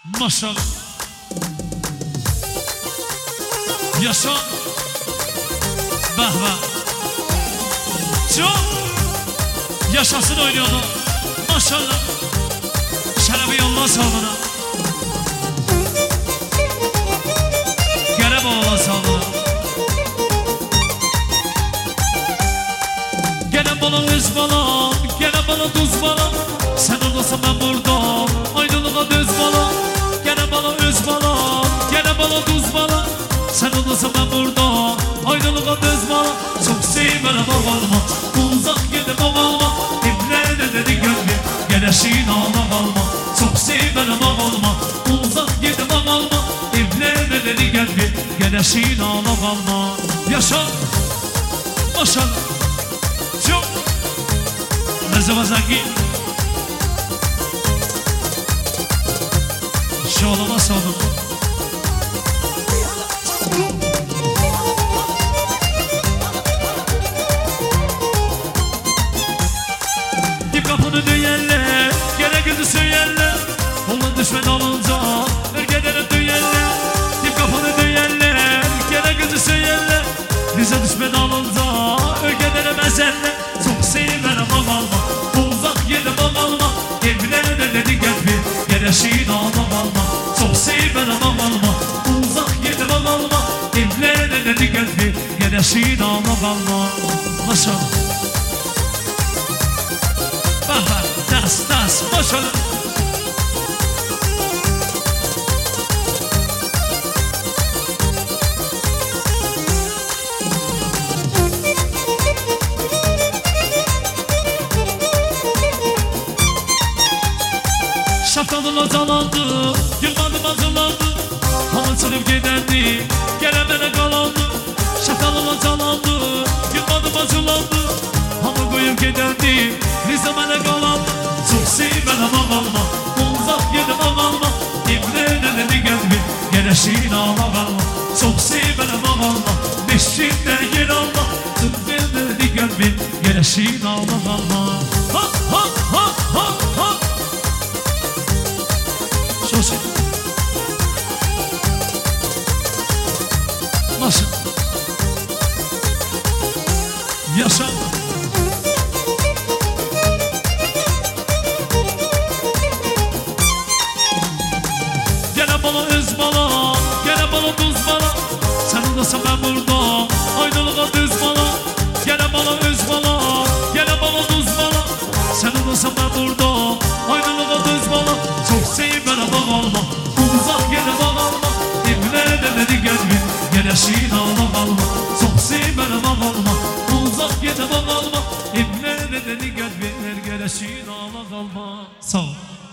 Maşallah. Yaşa. Bahva. Çok. Yaşasın oynuyordu. Maşallah. Şerefi yolla sağlığına. Gene bağla sağlığına. Gene bana öz balam, gene bana tuz balam. Sen olmasan ben burada, ayrılığa düz balam. Gene bana öz balam, gene bana tuz balam. Sen olmasan ben burada, ayrılığa düz balam. Çok sevmene bağalma, uzak gidip bağalma. İmrene dedi gönlüm, gene şiin ağla kalma. Çok sevmene bağalma, uzak gidip bağalma. İmrene dedi gönlüm, gene şiin ağla kalma. Yaşa, maşallah. Çok Rezavazaki Şoğlama sağlık. Dip kapını döyerler, gene gözü söylerler. Olan düşman olunca ülkelere döyerler. Dip kapını döyerler, gene gözü söylerler. Bize düşman olunca ülkelere mezerler. Çok sevmene bağalma, uzak yedi bağalma. Evlere dedi gelbi, gene şiin ağla kalma. Çok sevmene bağalma, uzak yedi bağalma. Evlere dedi gelbi, gene şiin ağla kalma. Maşallah. Baba, das, maşallah. Şaftalılar talandı, yılmadım hazırlandı. Hava çırıp giderdi, gelemene kalandı. Şaftalılar talandı, yılmadım hazırlandı. Hava koyup giderdi, rizamene kalandı. Çok sevmene bağalma, uzak yedi bağalma. İmrene dedi geldi, gene şiin ağla kalma. Çok sevmene bağalma, beşiğinden yer alma. Tıbbine dedi geldi, gene şiin ağla kalma. Ha ha ha ha ha. Sosyal. Nasıl? Yaşa. Gene bana öz bala, gene bana tuz bala. Sen olmasan ben burada, ayrılığa düz bala. Gene bana öz bala, gene bana tuz bala. Sen olmasan ben burada, ayrılığa düz bala. Çok sevmene bağalma, uzak yedi bağalma. İmrene dedi gelbi, gene şiin ağla kalma. Çok sevmene bağalma, uzak yedi bağalma. İmrene dedi gelbi, gene şiin ağla kalma. Sağ ol.